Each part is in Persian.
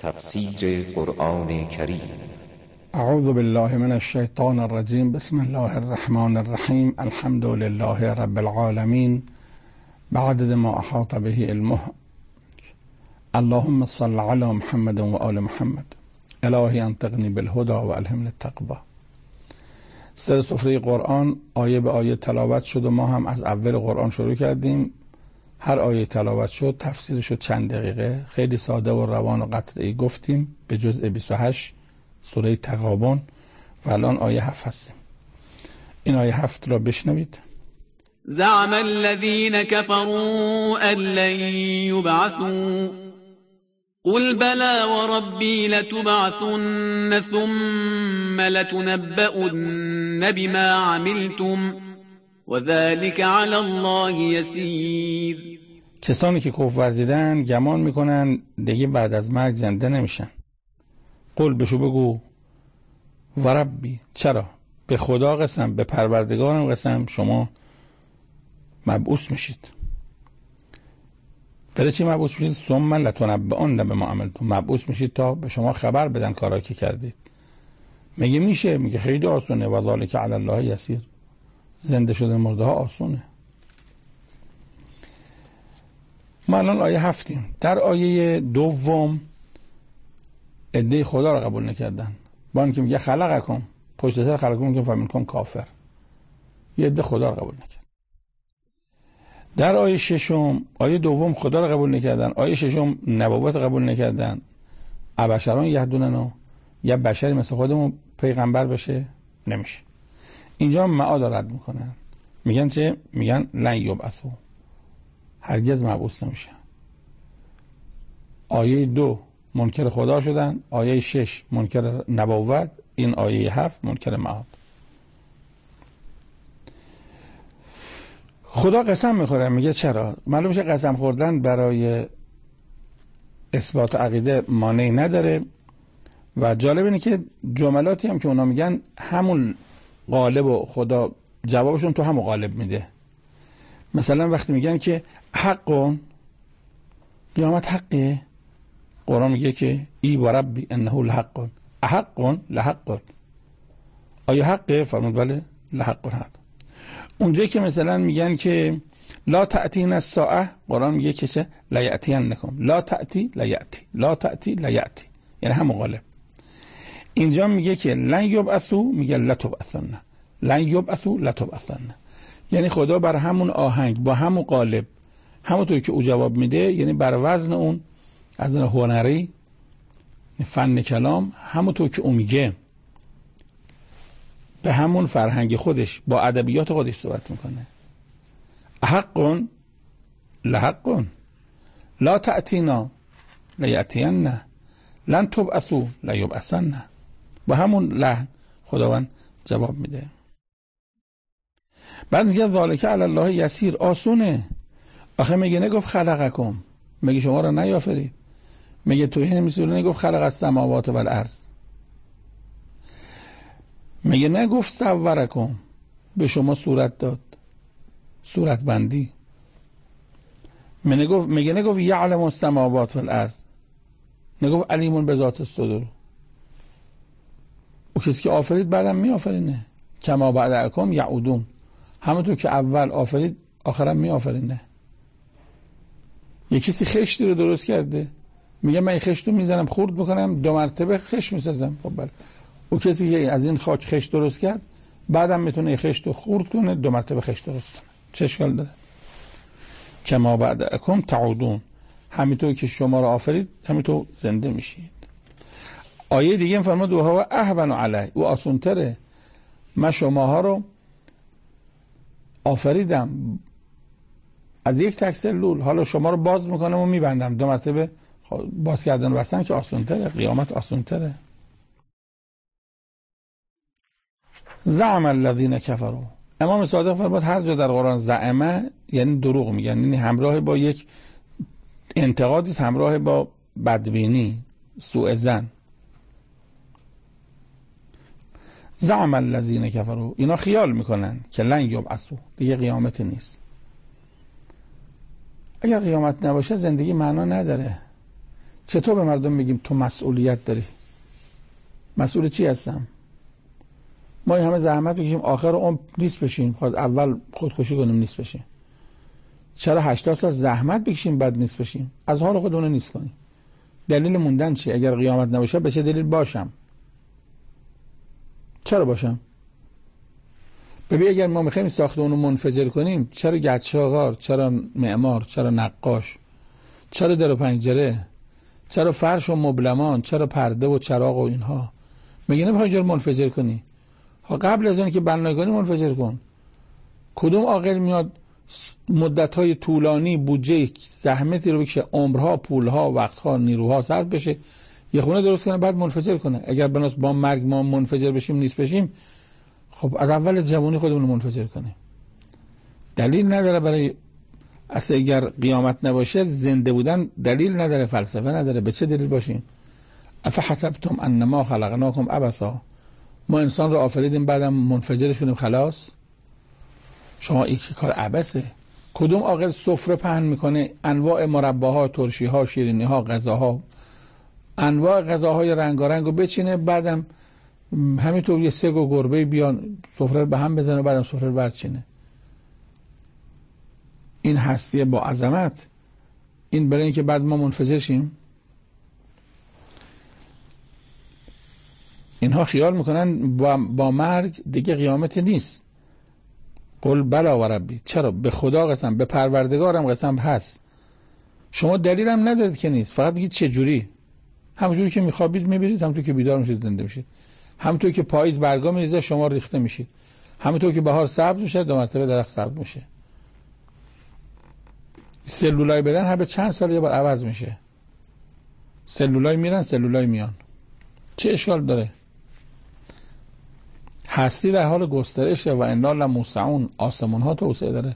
تفسیر قرآن کریم. اعوذ بالله من الشیطان الرجیم. بسم الله الرحمن الرحیم. الحمد لله رب العالمین بعدد ما احاط به علمه. اللهم صل علی محمد و آل محمد. الهی انطقنی بالهدى و الهمنی التقوی. سر سفره قرآن آیه به آیه تلاوت شد و ما هم از اول قرآن شروع کردیم. هر آیه تلاوت شد تفسیر شد چند دقیقه، خیلی ساده و روان و قطعی گفتیم به جزء 28 سوره تغابن و الان آیه 7 هستیم. این آیه 7 را بشنوید. زعم الذين كفروا أن لن يبعثوا قل بلى وربي لتبعثن ثم لتنبؤن بما عملتم وذلك على الله يسير. کسانی که کفر ورزیدن گمان میکنن دیگه بعد از مرگ زنده نمیشن. قل بشو بگو و ربی، چرا؟ به خدا قسم، به پروردگارم قسم، شما مبعوث میشید. برای چی مبعوث میشید؟ ثم لتنبؤن بما عملتم. مبعوث میشید تا به شما خبر بدن کارایی که کردید. میگه میشه؟ میگه خیلی آسونه. و ذالک علی الله یسیر. زنده شدن مرده ها آسونه. ما الان آیه 7 در آیه دوم عده خدا را قبول نکردن. با اینکه میگه خلقکم، پشت سر خلقکم میگه فمنکم کافر. یه عده خدا را قبول نکرد. در آیه 6 آیه دوم خدا را قبول نکردن، آیه 6 نبوت قبول نکردن. ابشران یهدوننا، یا بشری مثل خودمون پیغمبر بشه نمیشه. اینجا معاد رد میکنن، میگن چه؟ میگن لن یبعثوا، هرگز مبعوث نمیشه. آیه 2 منکر خدا شدن، آیه 6 منکر نبوت، این آیه 7 منکر معاد. خدا قسم میخوره. میگه چرا؟ معلوم میشه قسم خوردن برای اثبات عقیده مانعی نداره. و جالب اینه که جملاتی هم که اونا میگن همون غالب و خدا جوابشون تو همون غالب میده. مثلا وقتی میگن که حقون، قیامت حقه، قرآن میگه که ای و ربی انه لحقون. احقون لحقون. آیا حقه؟ فرمود بله لحقون حق. اونجایی که مثلا میگن که لا تأتین الساعه، قرآن میگه که چه؟ لا یأتینکم. لا تأتی لا یأتی، لا تأتی لا یأتی، یعنی همون غالب. اینجا میگه که لن یبعثوا، میگه لتبعثن. لن یبعثوا لتبعثن، یعنی خدا بر همون آهنگ با همون قالب، همونطور که او جواب میده، یعنی بر وزن اون از نظر هنری فن کلام، همونطور که او میگه به همون فرهنگ خودش با ادبیات خودش صحبت میکنه. حقون لحقون، لا تأتینا لیأتین، لن تبعثوا لیبعثن. با همون لحن خداوند جواب میده. بعد میگه ذالک علی الله یسیر، آسونه. آخه میگه نگفت خلقکم، میگه شما را نیافرید. میگه توهین میسوره، نگفت خلق السماوات و الارض. میگه نگفت صورکم، به شما صورت داد، صورت بندی. میگه نگفت یعلم السماوات و الارض، نگفت علیمون به ذات الصدور. او کسی که آفرید بعدم می آفرینه. کما بعدکم یعودون، همونطور که اول آفرید آخرم می آفرینه. یه کسی خشتی رو درست کرده، میگه من این خشت رو میزنم خورد میکنم 2 مرتبه خشت میسازم. خب بله، او کسی که از این خاک خشت درست کرد بعدم میتونه این خشت رو خورد کنه 2 مرتبه خشت درست کنه. چه اشکال داره؟ کما بعدکم تعودون، همینطور که شما رو آفرید همینطور زنده میشید. آیه دیگه فرمود و هو اهون علی، او آسان‌تره. من شماها رو آفریدم از یک تک سلول، حالا شما رو باز میکنم و میبندم 2 مرتبه. باز کردن و بستن که آسان‌تره، قیامت آسان‌تره. زعم الذین کفروا، امام صادق فرمود هر جا در قرآن زعمه یعنی دروغ میگن، یعنی همراه با یک انتقادی، همراه با بدبینی، سوء ظن. زعم الذین کفروا، اینا خیال میکنن که لن یبعثوا، دیگه قیامت نیست. اگر قیامت نباشه زندگی معنا نداره. چطور به مردم میگیم تو مسئولیت داری؟ مسئول چی هستم؟ ما این همه زحمت بکشیم آخر عمر نیست بشیم، خواهد اول خودکشی کنیم نیست بشیم. چرا 80 سال زحمت بکشیم بعد نیست بشیم؟ از حال خودمون نیست کنیم. دلیل موندن چیه؟ اگر قیامت نباشه به چه دلیل باشم؟ چرا باشم؟ ببین اگر ما میخوایم ساختمون رو منفجر کنیم، چرا گچاغار، چرا معمار، چرا نقاش، چرا در و پنجره، چرا فرش و مبلمان، چرا پرده و چراغ و اینها؟ میگه نمیخوای اینجا رو منفجر کنی؟ قبل از اون که بنای کنی منفجر کن. کدوم عاقل میاد مدت‌های طولانی بودجه زحمتی رو بکشه، عمرها، پولها، وقتها، نیروها صرف بشه یه خونه درست کنه بعد منفجر کنه؟ اگر بناس با مرگ ما منفجر بشیم نیست بشیم، خب از اول جوانی خودمون رو منفجر کنیم. دلیل نداره برای اصلا اگر قیامت نباشه زنده بودن دلیل نداره، فلسفه نداره. به چه دلیل باشیم؟ افحسبتم انما خلقناکم عبثا، ما انسان رو آفریدیم بعدم منفجرش کنیم خلاص؟ شما این کار عبثه. کدوم عاقل سفره پهن میکنه انواع مرباها، ترشیها، شیرینیها، غذاها، انواع غذاهای رنگارنگ رو بچینه بعدم همینطور یه سگ و گربه بیان سفره رو به هم بزنه بعدم سفره رو برچینه؟ این هستی با عظمت، این برای اینکه بعد ما منفجر شیم؟ اینها خیال میکنن با مرگ دیگه قیامت نیست. قل بلا و ربی، چرا؟ به خدا قسم، به پروردگارم قسم هست. شما دلیل هم ندارید که نیست، فقط بگید چه جوری. همونجوری که میخوابید میبینید، همونطور که بیدار میشید زنده میشید، همونطور که پاییز برگا میریزه شما ریخته میشید، همونطور که بهار سبز میشه 2 مرتبه درخت سبز میشه. سلولای بدن هر به چند سال یه بار عوض میشه. سلولای میرن سلولای میان، چه اشکال داره؟ هستی در حال گسترشه و انا لموسعون، آسمون ها توسعه داره،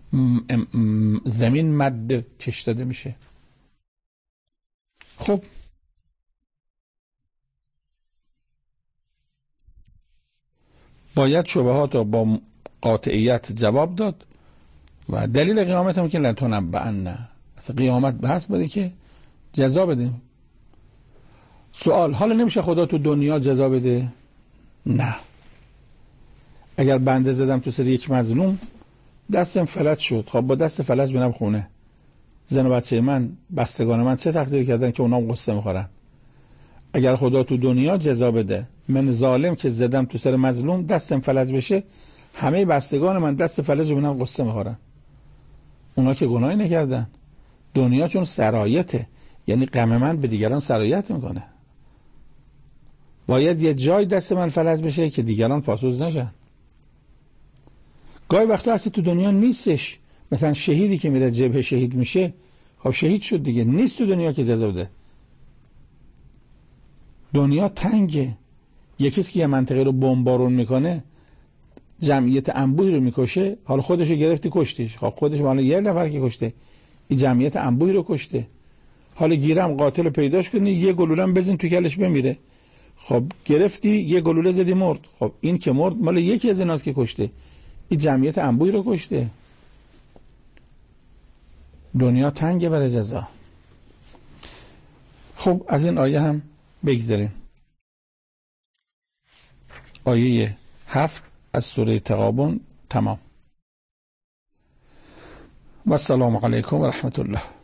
زمین مد کش داده میشه. خب باید شبهات رو با قاطعیت جواب داد و دلیل قیامت هم که لتنبأن، اصلا قیامت بحث بده که جزا بدیم. سوال، حالا نمیشه خدا تو دنیا جزا بده؟ نه. اگر بنده زدم تو سر یک مظلوم دستم فلج شد، خب با دست فلج بینم خونه، زن و بچه من، بستگان من چه تقصیر کردن که اونا قصه میخورن؟ اگر خدا تو دنیا جزا بده، من ظالم که زدم تو سر مظلوم دستم فلج بشه، همه بستگان من دست فلج بینم قصه میخورن. اونا که گناهی نکردن. دنیا چون سرایته، یعنی غم من به دیگران سرایت میکنه. باید یه جای دست من فلج بشه که دیگران پاسوز نشن. گاهی وقتا هستی تو دنیا نیستش، مثلا شهیدی که میره جبهه شهید میشه، خب شهید شد دیگه، نیست تو دنیا که جزا بده. دنیا تنگه. یکی که یه منطقه رو بمبارون میکنه، جمعیت انبوهی رو میکشه، حالا خودشو گرفتی کشتیش، خب خودش حالا یه نفر که کشته، این جمعیت انبوهی رو کشته. حالا گیرم قاتل رو پیداش کنی، یه گلوله هم بزن تو کلش بمیره، خب گرفتی یه گلوله زدی مرد، خب این که مرد مال یکی از ایناست که کشته، این جمعیت انبوهی رو کشته. دنیا تنگه برای جزا. خب از این آیه هم بگذاریم. آیه 7 از سوره تغابن تمام. و السلام علیکم و رحمت الله.